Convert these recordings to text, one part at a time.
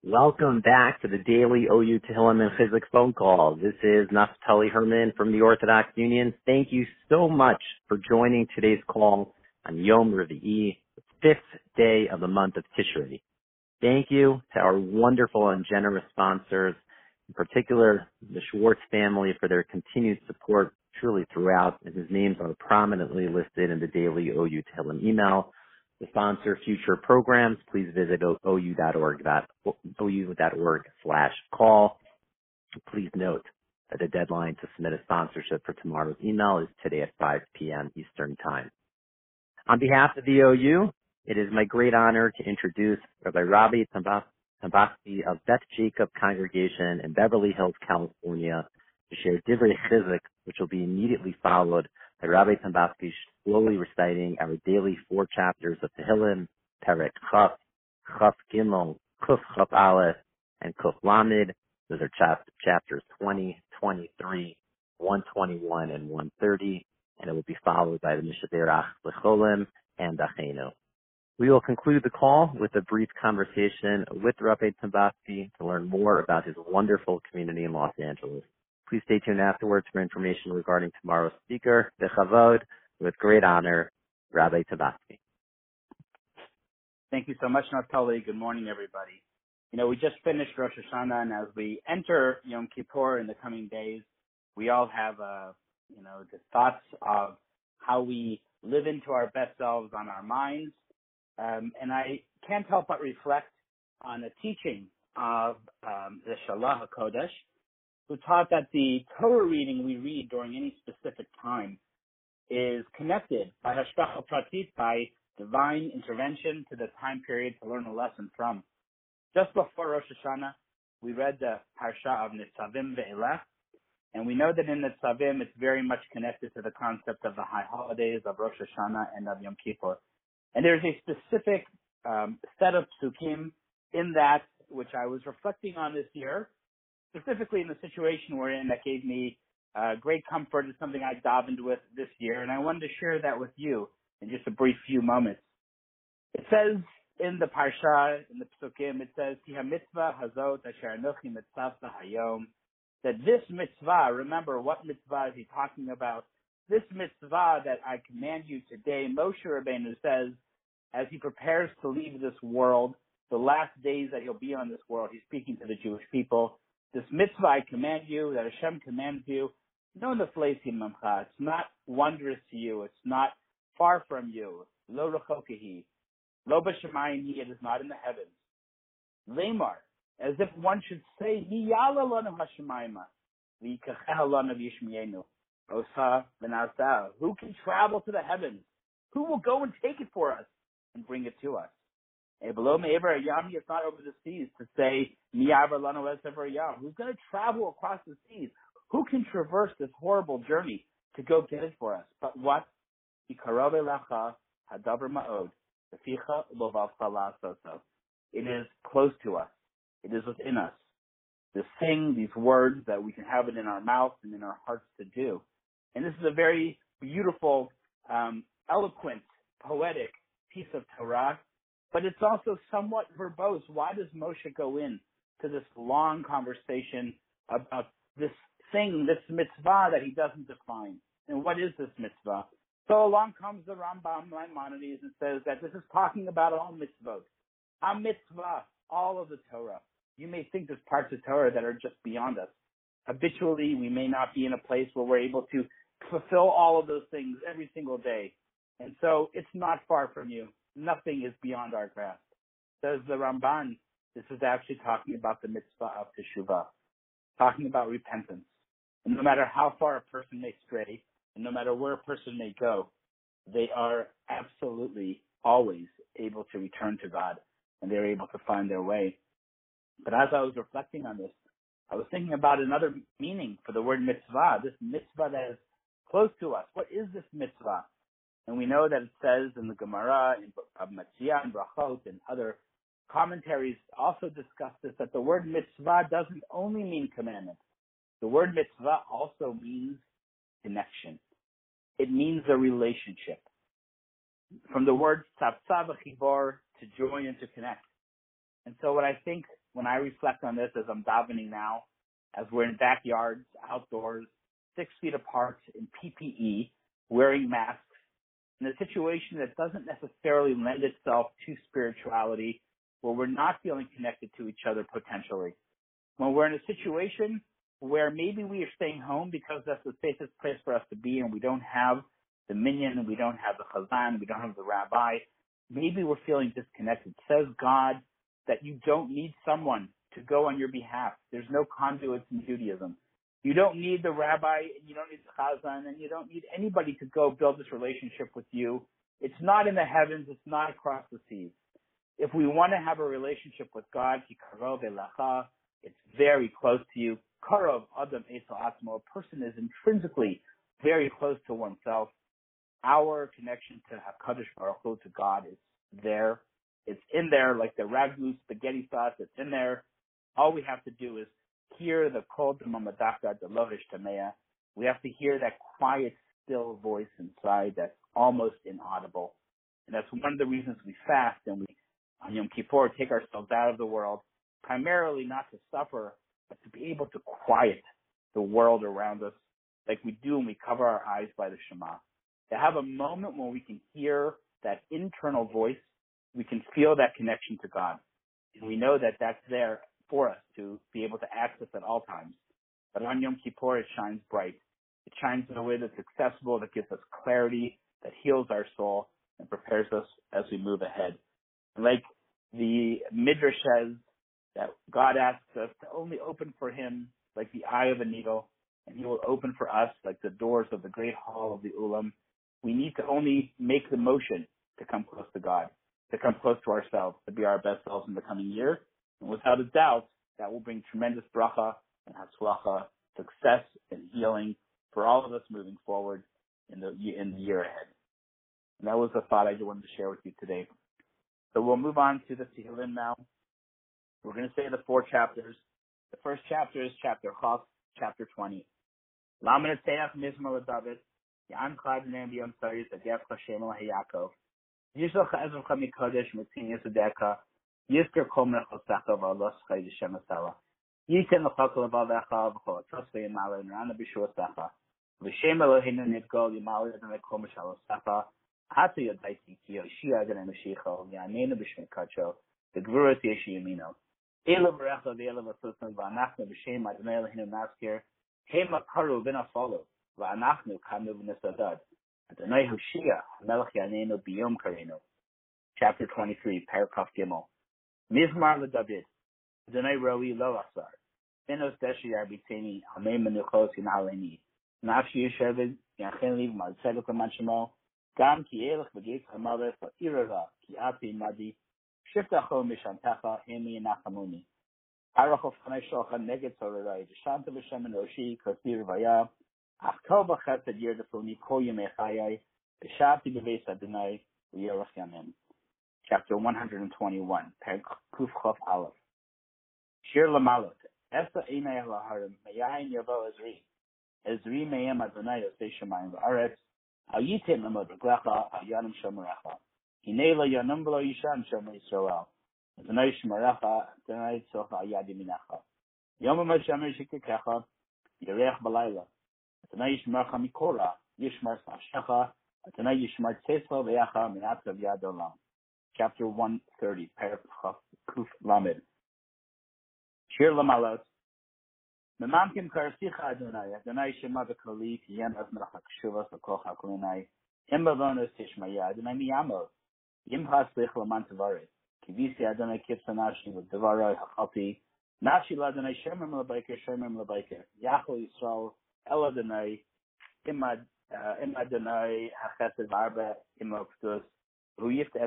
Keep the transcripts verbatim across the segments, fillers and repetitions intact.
Welcome back to the daily O U Tehillim and Chizuk phone call. This is Naftali Herman from the Orthodox Union. Thank you so much for joining today's call on Yom Revi'i, the fifth day of the month of Tishrei. Thank you to our wonderful and generous sponsors, in particular the Schwartz family, for their continued support truly throughout, and whose names are prominently listed in the daily O U Tehillim email. To sponsor future programs, please visit ou.org, ou.org slash call. Please note that the deadline to submit a sponsorship for tomorrow's email is today at five p.m. Eastern Time. On behalf of the O U, it is my great honor to introduce Rabbi Rabbi Tambasky of Beth Jacob Congregation in Beverly Hills, California, to share Divrei Chizuk, which will be immediately followed by Rabbi Tambasky slowly reciting our daily four chapters of Tehillim, Perek Chaf, Chaf Gimel, Kuf Chaf Aleph, and Kuf Lamed. Those are chap- chapters twenty, twenty-three, one twenty-one, and one thirty, and it will be followed by the Mishaberach L'Cholim and Achenu. We will conclude the call with a brief conversation with Rabbi Tambasky to learn more about his wonderful community in Los Angeles. Please stay tuned afterwards for information regarding tomorrow's speaker, the Chavod. With great honor, Rabbi Tambasky. Thank you so much, Naftali. Good morning, everybody. You know, we just finished Rosh Hashanah, and as we enter Yom Kippur in the coming days, we all have, uh, you know, the thoughts of how we live into our best selves on our minds. Um, and I can't help but reflect on a teaching of um, the Shalah HaKodesh, who taught that the Torah reading we read during any specific time is connected by Hashgacha Pratit, by divine intervention, to the time period to learn a lesson from. Just before Rosh Hashanah, we read the Parsha of Nitzavim Ve'elech, and we know that in Nitzavim it's very much connected to the concept of the high holidays of Rosh Hashanah and of Yom Kippur. And there's a specific um, set of psukim in that which I was reflecting on this year, specifically in the situation we're in, that gave me uh, great comfort. It's something I davened with this year, and I wanted to share that with you in just a brief few moments. It says in the Parsha, in the Psukim, it says, Ki ha-mitzvah hazot asher anochi mitzavta hayom, that this mitzvah, remember, what mitzvah is he talking about? This mitzvah that I command you today, Moshe Rabbeinu says, as he prepares to leave this world, the last days that he'll be on this world, he's speaking to the Jewish people. This mitzvah I command you, that Hashem commands you, no nefleisim mamcha. It's not wondrous to you. It's not far from you. Lo rechokehi. Lo b'shamayim hi. It is not in the heavens. Lemar, as if one should say, Mi yala lanu hashemayma, v'yikacheha lanu v'yishmienu. Osa v'nasa. Who can travel to the heavens? Who will go and take it for us and bring it to us? Below me'ever yam, it's not over the seas, to say, Mi yavar lanu esever yam. Who's going to travel across the seas? Who can traverse this horrible journey to go get it for us? But what? Ikarove lacha hadavar ma'od. Teficha lovavcha la'asoso. It is close to us. It is within us. This thing, these words, that we can have it in our mouth and in our hearts to do. And this is a very beautiful, um, eloquent, poetic piece of Torah, but it's also somewhat verbose. Why does Moshe go in to this long conversation about this thing, this mitzvah that he doesn't define? And what is this mitzvah? So along comes the Rambam Maimonides and says that this is talking about all mitzvot. A mitzvah, all of the Torah. You may think there's parts of Torah that are just beyond us. Habitually, we may not be in a place where we're able to fulfill all of those things every single day. And so it's not far from you. Nothing is beyond our grasp. Says the Ramban, this is actually talking about the mitzvah of teshuvah, talking about repentance. And no matter how far a person may stray, and no matter where a person may go, they are absolutely always able to return to God, and they're able to find their way. But as I was reflecting on this, I was thinking about another meaning for the word mitzvah, this mitzvah that is close to us. What is this mitzvah? And we know that it says in the Gemara, in Matziyah and Brachot, and other commentaries also discuss this, that the word mitzvah doesn't only mean commandment. The word mitzvah also means connection. It means a relationship. From the word tzavtzah v'chibor, to join and to connect. And so what I think when I reflect on this as I'm davening now, as we're in backyards, outdoors, six feet apart in P P E, wearing masks, in a situation that doesn't necessarily lend itself to spirituality, where we're not feeling connected to each other potentially. When we're in a situation where maybe we are staying home because that's the safest place for us to be and we don't have the minyan, we don't have the chazan, we don't have the rabbi, maybe we're feeling disconnected. Says God that you don't need someone to go on your behalf. There's no conduits in Judaism. You don't need the rabbi, and you don't need the chazan, and you don't need anybody to go build this relationship with you. It's not in the heavens. It's not across the seas. If we want to have a relationship with God, it's very close to you. Karov Adam Esau Atmo, a person is intrinsically very close to oneself. Our connection to HaKadosh Baruch Hu, to God, is there. It's in there like the ragu spaghetti sauce. It's in there. All we have to do is hear the kol d'mamadaka, the lovish tamea. We have to hear that quiet, still voice inside that's almost inaudible. And that's one of the reasons we fast and we, on Yom Kippur, take ourselves out of the world, primarily not to suffer, but to be able to quiet the world around us like we do when we cover our eyes by the Shema. To have a moment when we can hear that internal voice, we can feel that connection to God. And we know that that's there for us to be able to access at all times. But on Yom Kippur, it shines bright. It shines in a way that's accessible, that gives us clarity, that heals our soul, and prepares us as we move ahead. Like the Midrash says, that God asks us to only open for him like the eye of a needle, and he will open for us like the doors of the great hall of the Ulam. We need to only make the motion to come close to God, to come close to ourselves, to be our best selves in the coming year. And without a doubt, that will bring tremendous bracha and hatzlacha, success and healing for all of us moving forward in the in the year ahead. And that was the thought I wanted to share with you today. So we'll move on to the Tehillim now. We're going to say the four chapters. The first chapter is chapter Chaf, chapter twenty. Lamed Teach Mizmor David, Yan Chad Ne'em B'Yom Tzarich, Agev Hashem LaYakov, Yisroch Ezracha Mikodesh Mitzin Yisudeka, Yizker Kol Mechosecha V'Alos Chay D'Shem Asela, Yiten L'Chok L'Vavecha V'Chol Tzosvei Yimale N'Rana B'Shuasecha, V'Shem Eloheinu Nidgol Yimale Adonai Kol Mishalosecha, Hatu Yodaiti Ki Yoshia Adonai Mashiach V'Yaneinu B'Shmei Kadsho, the Gvuras Yeshi Yamino. Ela Barecha V'Ela V'Susan V'Anachnu B'Shem Adonai Eloheinu Maskir, Hema Karu V'Nafolo, V'Anachnu Kanu V'Nesadad, Adonai Hoshia, Melech Yaneinu B'Yom Karenu. Chapter twenty-three, Paragraph Gimel. Mizmar LeDavid, Adonai Roi Lo Asar, Benos Deshi Arbiteni, Hamei Menuchos Yinaleni, Nafshi Yeshevid, Yanchen Liv Malzedek L'Manshemo, Gam Ki Elech V'Geit HaMalech V'Irava, Ki Ati Madi, Shiftacho Mishantecha, Hemi Nachamuni. Arachof Chanei Shochan Neged Sorerai, Deshanta V'Shem Enoshi, Kosir Vaya, Achto B'Chesed Yerdefuni, Kol Yemei Chayai, B'Shavti B'Veis Adonai, V'Yerach Yamim. Chapter one hundred twenty-one, Paragraph Kuf Chof Aleph. Shir Lamalot, Esa Einay Laharim, Meyayin Yavo Ezri, Ezri Meyem Adonai Yosei Shemayim V'Aretz, Al Yitem Lemod B'Glecha, Al Yanim Shomerecha, Hinei Lo Yanum B'Lo Yishan Shomer Yisrael, Adonai Shomerecha, Adonai Tzoch Al Yad Yaminecha, Yom HaShomer Shikikecha, Yerech B'Layla, Adonai Yishmercha Mikora, Yishmer Sashecha, Adonai Yishmer Tzesva V'Yacha Minatzav Yad Olam. Chapter one thirty, Paragraph Kuf Lamed. Shir Lamalot. Memamkim Karasicha Adonai, Adonai Shema V'Koli, Yem Azmelach HaKshuvas V'Kol HaKolinai, Em Bavonos Tishmaya, Adonai Miyamo, Yim Haslich Laman Tavaret, Kivisi Adonai Kipsanashi V'Devaroi HaChalti, Nashi L'Adonai Shemem L'Baiker, Shemem L'Baiker, Yachol Yisrael, El Adonai, Im Adonai HaChesed V'Arba, Im Oktus, We'll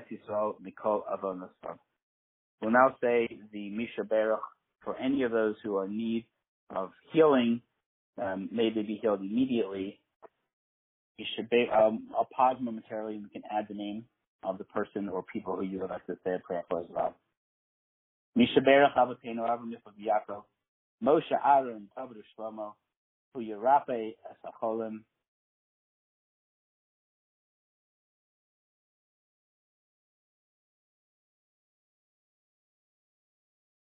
now say the Misha Berach for any of those who are in need of healing. Um, may they be healed immediately. Misha Be- um, I'll pause momentarily and we can add the name of the person or people who you would like to say a prayer for as well. Misha Berach Avatenu Avram Yitzchak Yaakov, Moshe Aaron Tavadu Shlomo, Hu Yerape Esacholim,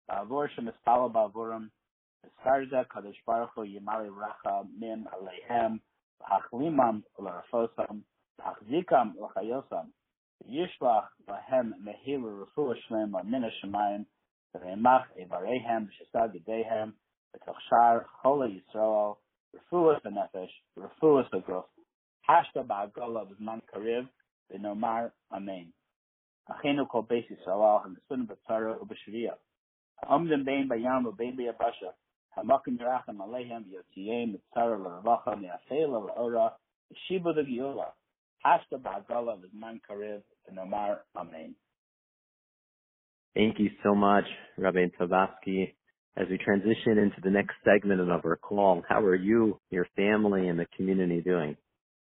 Avor shemispalo ba'avurim, Sarza Kadosh Baruch Hu Yimali Racha Mim Aleihem, Hachlimam Larafosam, Hachzikam Lachayosam, Yishlach Lahem Mehilu Refuah Shlem Min Hashemayim, Reimach Evarehem Shesad Gedehem, B'Tochshar Chola Yisrael, Refuah Benefesh, Refuah Begruf, Hashta Ba'agola B'Zman Kariv, B'Nomar Amen. Achenu Kol Beis Yisrael HaMesunim B'Tzara U'B'Shviyah. Omdim Bein Bayam U'Bein B'Yabasha. Hamakim Yerachem Aleihem Yotziyim Mitzara L'Ravacha Mi'afela L'Ora Yeshibu D'Giyula Hashta Ba'agala V'Zman Karev V'Nomar Amen. Thank you so much, Rabbi Tabasky. As we transition into the next segment of our call, how are you, your family, and the community doing?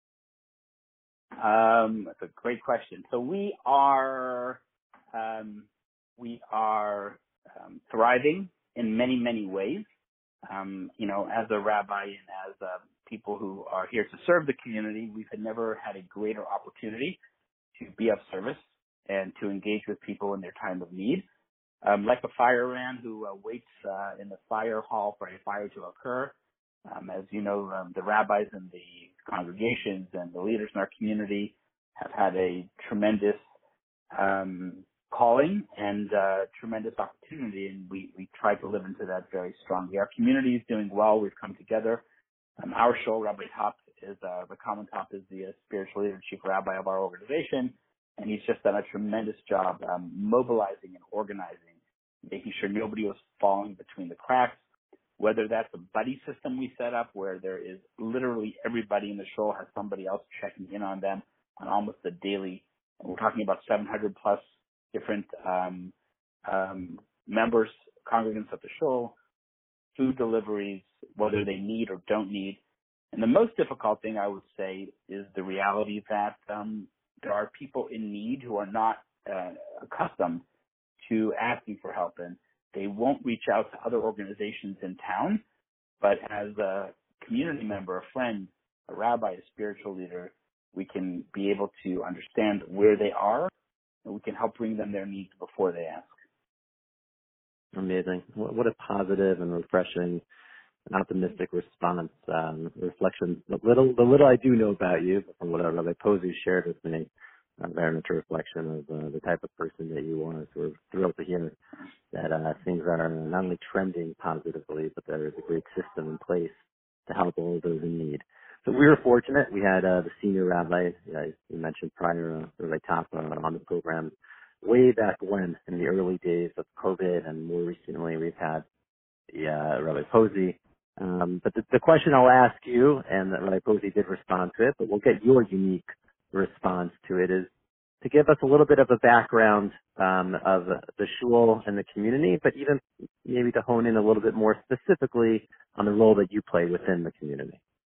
Um, that's a great question. So we are um, we are um, thriving in many, many ways. Um, you know, as a rabbi and as uh, people who are here to serve the community, we've never had a greater opportunity to be of service and to engage with people in their time of need. Um, like a fireman who uh, waits uh, in the fire hall for a fire to occur. Um, as you know, um, the rabbis and the congregations and the leaders in our community have had a tremendous um, calling and uh, tremendous opportunity, and we, we try to live into that very strongly. Our community is doing well. We've come together. Um, our show, Rabbi Top, is uh, the Common Top is the uh, spiritual leader and chief rabbi of our organization, and he's just done a tremendous job um, mobilizing and organizing, making sure nobody was falling between the cracks, whether that's a buddy system we set up where there is literally everybody in the show has somebody else checking in on them on almost a daily, and we're talking about seven hundred plus different um, um, members, congregants of the show, food deliveries, whether they need or don't need. And the most difficult thing I would say is the reality that um, there are people in need who are not uh, accustomed to asking for help, and they won't reach out to other organizations in town. But as a community member, a friend, a rabbi, a spiritual leader, we can be able to understand where they are, and we can help bring them their needs before they ask. Amazing. What a positive and refreshing and optimistic response, um, reflection. The little, the little I do know about you, from what Rabbi Posey shared with me, uh, very much a reflection of uh, the type of person that you are. So we're thrilled to hear that uh, things are not only trending positively, but there is a great system in place to help all of those in need. So we were fortunate. We had uh, the senior rabbi, uh, you mentioned prior, uh, Rabbi Top, uh, on the program way back when, in the early days of COVID, and more recently we've had the uh, Rabbi Posey. Um, but the, the question I'll ask you, and that Rabbi Posey did respond to it, but we'll get your unique response to it, is to give us a little bit of a background um, of the shul and the community, but even maybe to hone in a little bit more specifically on the role that you play within the community.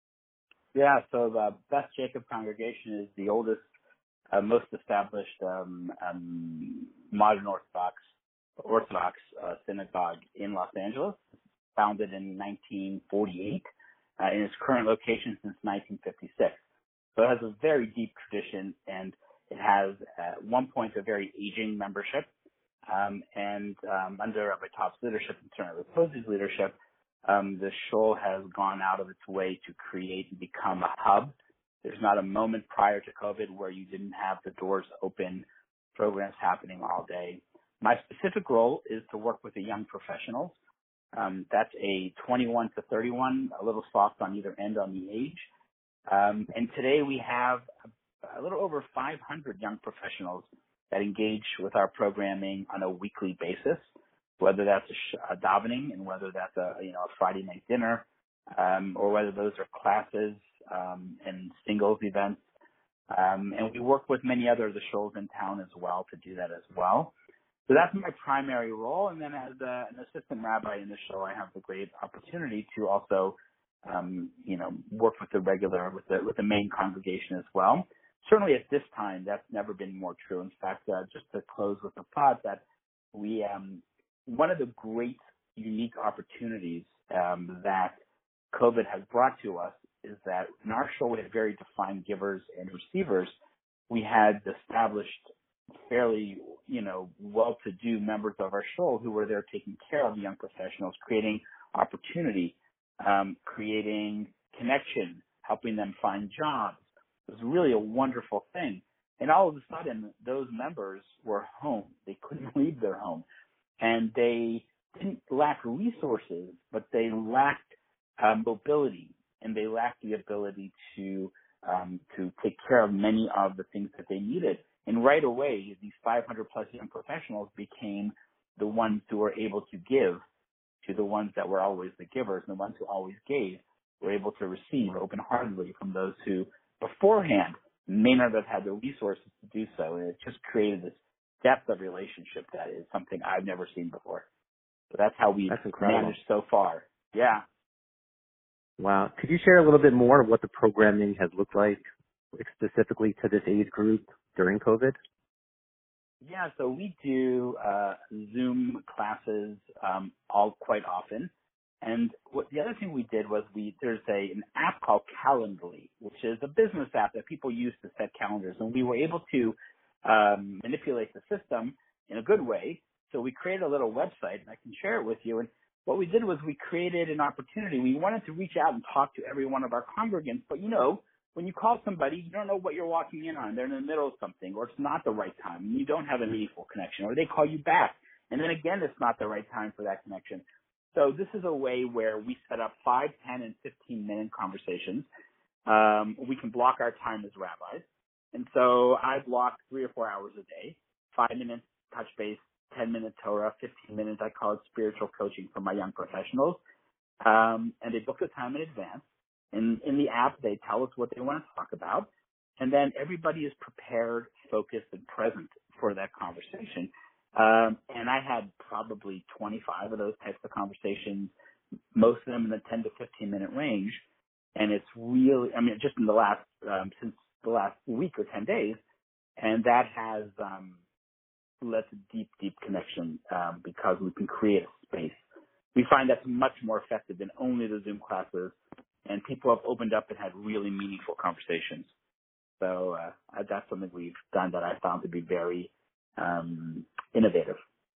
Yeah, so the Beth Jacob congregation is the oldest, uh, most established um, um, modern Orthodox Orthodox uh, synagogue in Los Angeles, founded in nineteen forty-eight, uh, in its current location since nineteen fifty-six. So it has a very deep tradition, and it has at one point a very aging membership. Um, and um, under Rabbi Top's leadership and certainly Rabbi Posey's leadership, um, the shul has gone out of its way to create and become a hub. There's not a moment prior to COVID where you didn't have the doors open, programs happening all day. My specific role is to work with the young professionals. Um, that's a twenty-one to thirty-one, a little soft on either end on the age. Um, and today we have a, a little over five hundred young professionals that engage with our programming on a weekly basis, whether that's a, sh- a davening and whether that's a, you know, a Friday night dinner, um, or whether those are classes um, and singles events. Um, and we work with many other of the shuls in town as well to do that as well. So that's my primary role. And then as a, an assistant rabbi in the shul, I have the great opportunity to also, um, you know, work with the regular, with the, with the main congregation as well. Certainly at this time, that's never been more true. In fact, uh, just to close with the thought that we, um, one of the great unique opportunities um, that COVID has brought to us is that in our show we had very defined givers and receivers. We had established fairly, you know, well-to-do members of our shul who were there taking care of the young professionals, creating opportunity, um, creating connection, helping them find jobs. It was really a wonderful thing. And all of a sudden, those members were home. They couldn't leave their home. And they didn't lack resources, but they lacked uh, mobility, and they lacked the ability to um, to take care of many of the things that they needed. And right away, these five hundred plus young professionals became the ones who were able to give to the ones that were always the givers, and the ones who always gave were able to receive open-heartedly from those who beforehand may not have had the resources to do so. And it just created this depth of relationship that is something I've never seen before. So that's how we've That's incredible. managed so far. Yeah. Wow. Could you share a little bit more of what the programming has looked like specifically to this age group during COVID? Yeah, so we do uh, Zoom classes um, all quite often. And what, the other thing we did was we there's a an app called Calendly, which is a business app that people use to set calendars. And we were able to um, manipulate the system in a good way. So we created a little website, and I can share it with you. And what we did was we created an opportunity. We wanted to reach out and talk to every one of our congregants, but you know, when you call somebody, you don't know what you're walking in on. They're in the middle of something, or it's not the right time, and you don't have a meaningful connection, or they call you back, and then again, it's not the right time for that connection. So this is a way where we set up five, ten, and fifteen-minute conversations. Um, we can block our time as rabbis. And so I block three or four hours a day, five minutes touch base, ten-minute Torah, fifteen minutes, I call it spiritual coaching for my young professionals. Um, and they book the time in advance. In, in the app, they tell us what they want to talk about. And then everybody is prepared, focused, and present for that conversation. Um, and I had probably twenty-five of those types of conversations, most of them in the ten to fifteen minute range. And it's really, I mean, just in the last, um, since the last week or ten days. And that has um, led to deep, deep connection um, because we can create a space. We find that's much more effective than only the Zoom classes. And people have opened up and had really meaningful conversations. So uh, that's something we've done that I found to be very um, innovative.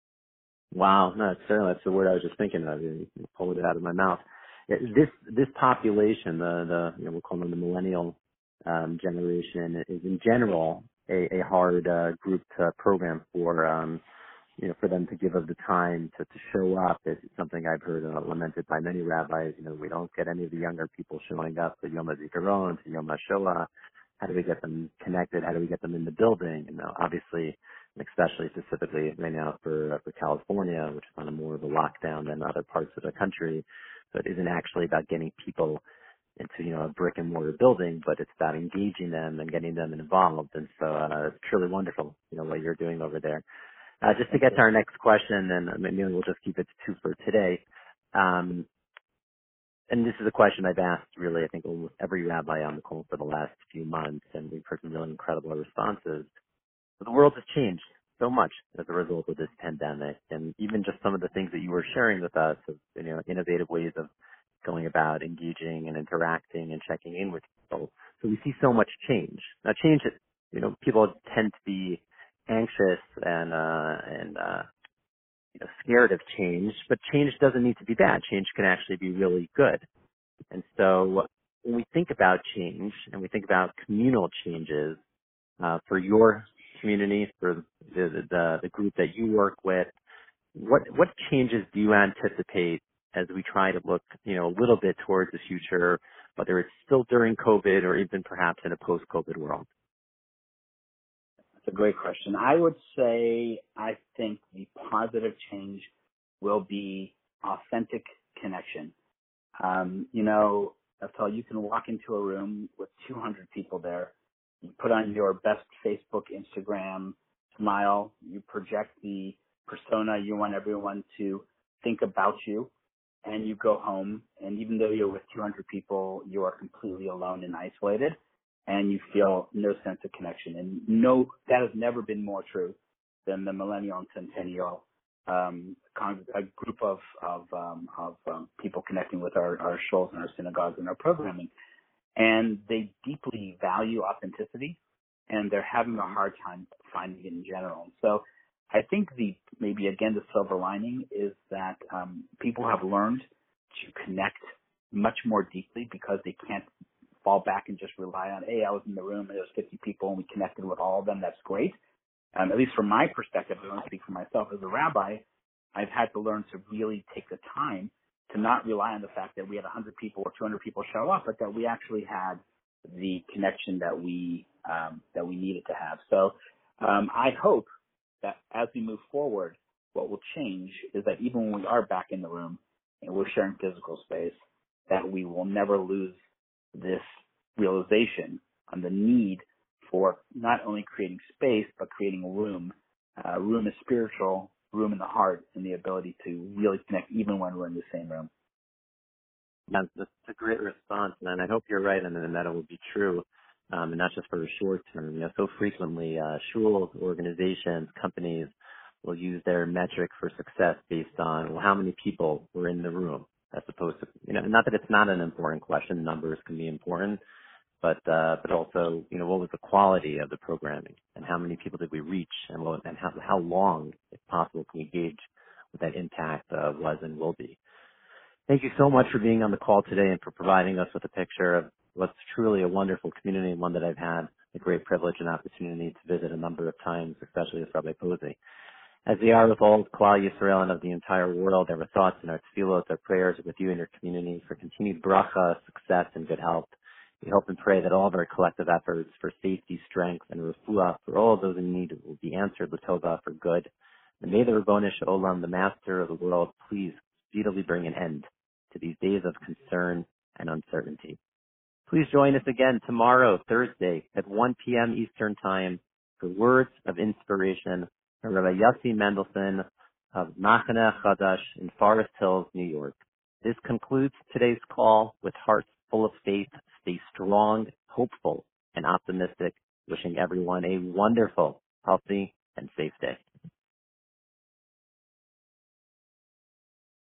Wow, no, certainly that's the word I was just thinking of. You pulled it out of my mouth. Yeah, This this population, the the you know we'll call them the millennial um, generation, is in general a, a hard uh, group to program for um, you know for them to give of the time to, to show up. It's something I've heard uh, lamented by many rabbis. You know, we don't get any of the younger people showing up to Yom HaZikaron, to Yom HaShoah. How do we get them connected? How do we get them in the building? You know, obviously, especially specifically right now for uh, for California, which is on a more of a lockdown than other parts of the country. So it isn't actually about getting people into, you know, a brick and mortar building, but it's about engaging them and getting them involved. And so uh, it's truly wonderful, you know, what you're doing over there. Uh, just to get to our next question, and maybe we'll just keep it to two for today. Um, and this is a question I've asked really, I think, almost every rabbi on the call for the last few months, and we've heard some really incredible responses. But the world has changed so much as a result of this pandemic, and even just some of the things that you were sharing with us of, you know, innovative ways of going about engaging and interacting and checking in with people. So we see so much change. Now, change, you know, people tend to be anxious and uh, and uh, you know, scared of change, but change doesn't need to be bad. Change can actually be really good. And so when we think about change and we think about communal changes uh, for your community, for the, the the group that you work with, what what changes do you anticipate as we try to look, you know, a little bit towards the future, whether it's still during COVID or even perhaps in a post-COVID world? That's a great question. I would say I think the positive change will be authentic connection. Um, you know, that's all. You can walk into a room with two hundred people there. You put on your best Facebook, Instagram smile. You project the persona you want everyone to think about you, and you go home. And even though you're with two hundred people, you are completely alone and isolated, and you feel no sense of connection. And no, that has never been more true than the millennial and centennial um, con- a group of of, um, of um, people connecting with our, our shuls and our synagogues and our programming. And they deeply value authenticity, and they're having a hard time finding it in general. So I think the maybe again the silver lining is that um, people have learned to connect much more deeply because they can't fall back and just rely on, hey, I was in the room and there was fifty people and we connected with all of them. That's great. Um, at least from my perspective, I don't speak for myself as a rabbi, I've had to learn to really take the time to not rely on the fact that we had one hundred people or two hundred people show up, but that we actually had the connection that we um, that we needed to have. So um, I hope that as we move forward, what will change is that even when we are back in the room and we're sharing physical space, that we will never lose this realization on the need for not only creating space, but creating room. Uh, room is spiritual, room in the heart, and the ability to really connect even when we're in the same room. That's, that's a great response, and I hope you're right, and, and that it will be true, um, and not just for the short term. You know, so frequently, uh, schools, organizations, companies will use their metric for success based on, well, how many people were in the room, as opposed to, you know, not that it's not an important question. Numbers can be important, but uh, but also, you know, what was the quality of the programming, and how many people did we reach, and what, and how how long, if possible, can we gauge what that impact uh, was and will be. Thank you so much for being on the call today and for providing us with a picture of what's truly a wonderful community, and one that I've had the great privilege and opportunity to visit a number of times, especially with Rabbi Posey. As we are with all of Klal Yisrael and of the entire world, our thoughts and our tefillos, our prayers are with you and your community for continued bracha, success, and good health. We hope and pray that all of our collective efforts for safety, strength, and refuah for all of those in need will be answered l'tova for good. And may the Ribono Shel Olam, the Master of the world, please speedily bring an end to these days of concern and uncertainty. Please join us again tomorrow, Thursday, at one p.m. Eastern Time for Words of Inspiration from Rabbi Yossi Mendelson of Machane Chadash in Forest Hills, New York. This concludes today's call with hearts full of faith. Stay strong, hopeful, and optimistic. Wishing everyone a wonderful, healthy,